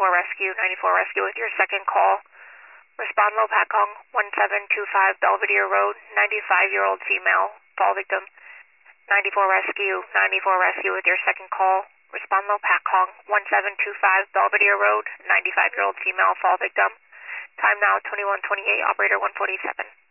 Rescue, 94 Rescue with your second call. Respond low Pakong, 1725 Belvedere Road, 95-year-old female, fall victim. 94 Rescue with your second call. Respond low Pakong, 1725 Belvedere Road, 95-year-old female, fall victim. Time now 21:28, operator 147.